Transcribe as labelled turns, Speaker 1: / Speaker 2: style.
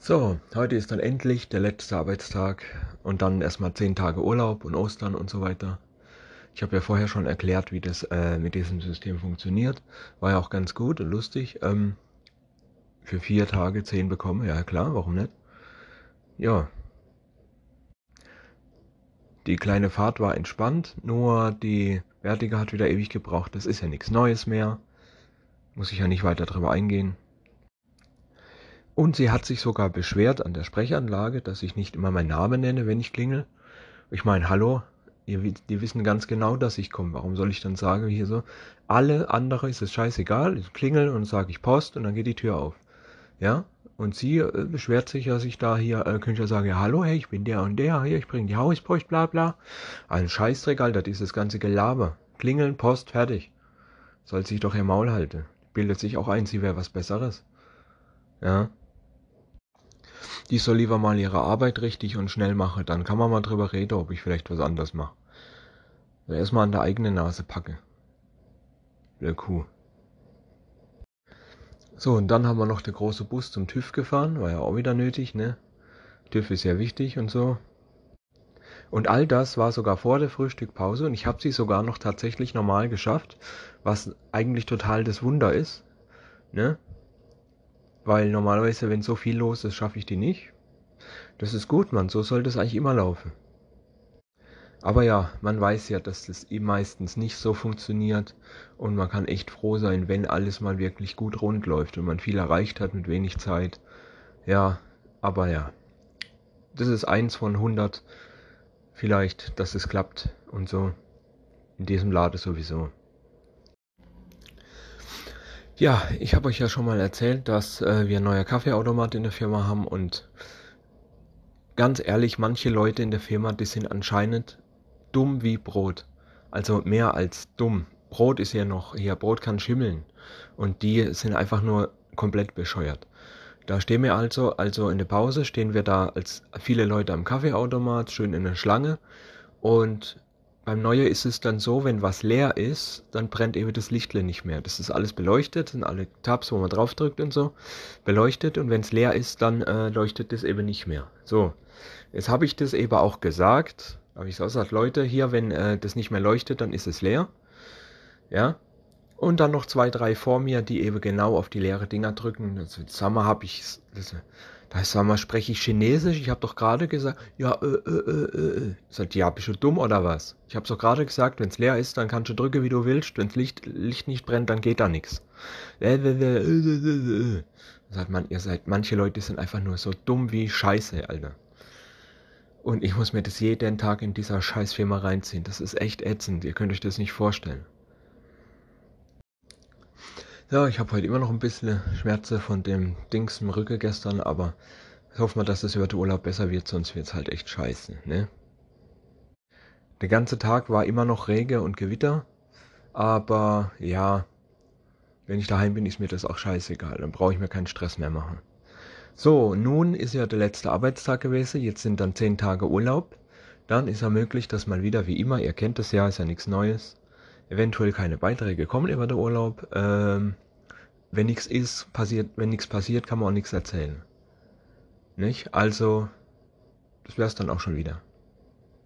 Speaker 1: So, heute ist dann endlich der letzte Arbeitstag und dann erstmal 10 Tage Urlaub und Ostern und so weiter. Ich habe ja vorher schon erklärt, wie das mit diesem System funktioniert. War ja auch ganz gut und lustig. Für 4 Tage 10 bekommen, ja klar, warum nicht? Ja, die kleine Fahrt war entspannt, nur die Wertige hat wieder ewig gebraucht. Das ist ja nichts Neues mehr. Muss ich ja nicht weiter drüber eingehen. Und sie hat sich sogar beschwert an der Sprechanlage, dass ich nicht immer meinen Namen nenne, wenn ich klingel. Ich meine, hallo, die wissen ganz genau, dass ich komme. Warum soll ich dann sagen, hier so, alle andere ist es scheißegal, ich klingel und sage ich Post und dann geht die Tür auf. Ja? Und sie beschwert sich, dass ich da hier, könnte ich ja sagen, ja hallo, hey, ich bin der und der, hier, ich bringe die Hauspost, bla bla. Ein Scheißdreck, Alter, dieses ganze Gelaber. Klingeln, Post, fertig. Soll sich doch ihr Maul halten. Bildet sich auch ein, sie wäre was Besseres. Ja? Die soll lieber mal ihre Arbeit richtig und schnell machen, dann kann man mal drüber reden, ob ich vielleicht was anderes mache. Erstmal an der eigenen Nase packe. Der Kuh. So, und dann haben wir noch den großen Bus zum TÜV gefahren, war ja auch wieder nötig, ne? TÜV ist ja wichtig und so. Und all das war sogar vor der Frühstückpause und ich habe sie sogar noch tatsächlich normal geschafft, was eigentlich total das Wunder ist, ne? Weil normalerweise, wenn so viel los ist, schaffe ich die nicht. Das ist gut, Mann, so sollte es eigentlich immer laufen. Aber ja, man weiß ja, dass das eben meistens nicht so funktioniert und man kann echt froh sein, wenn alles mal wirklich gut rund läuft und man viel erreicht hat mit wenig Zeit. Ja, aber ja, das ist eins von 100 vielleicht, dass es klappt und so. In diesem Laden sowieso. Ja, ich habe euch ja schon mal erzählt, dass wir einen neuen Kaffeeautomat in der Firma haben und ganz ehrlich, manche Leute in der Firma, die sind anscheinend dumm wie Brot. Also mehr als dumm. Brot ist ja noch, ja, Brot kann schimmeln. Und die sind einfach nur komplett bescheuert. Da stehen wir also in der Pause stehen wir da als viele Leute am Kaffeeautomat, schön in der Schlange. Und beim Neue ist es dann so, wenn was leer ist, dann brennt eben das Lichtle nicht mehr. Das ist alles beleuchtet, sind alle Tabs, wo man drauf drückt und so, beleuchtet. Und wenn es leer ist, dann leuchtet das eben nicht mehr. So, jetzt habe ich das eben auch gesagt. Habe ich so gesagt, Leute, hier, wenn das nicht mehr leuchtet, dann ist es leer. Ja. Und dann noch 2, 3 vor mir, die eben genau auf die leere Dinger drücken. Sag mal, sag mal, spreche ich Chinesisch? Ich habe doch gerade gesagt, ja, Sagt, ja, bist du dumm oder was? Ich habe doch gerade gesagt, wenn es leer ist, dann kannst du drücken, wie du willst. Wenn das Licht nicht brennt, dann geht da nichts. Sagt man, manche Leute sind einfach nur so dumm wie Scheiße, Alter. Und ich muss mir das jeden Tag in dieser Scheißfirma reinziehen. Das ist echt ätzend. Ihr könnt euch das nicht vorstellen. Ja, ich habe heute immer noch ein bisschen Schmerzen von dem Dings im Rücken gestern, aber ich hoffe mal, dass es über den Urlaub besser wird, sonst wird's halt echt scheiße, ne? Der ganze Tag war immer noch Regen und Gewitter, aber ja, wenn ich daheim bin, ist mir das auch scheißegal. Dann brauche ich mir keinen Stress mehr machen. So, nun ist ja der letzte Arbeitstag gewesen, jetzt sind dann 10 Tage Urlaub. Dann ist ja möglich, dass mal wieder wie immer, ihr kennt das ja, ist ja nichts Neues, eventuell keine Beiträge kommen über den Urlaub. Wenn nichts passiert, kann man auch nichts erzählen. Nicht? Also, das wär's dann auch schon wieder.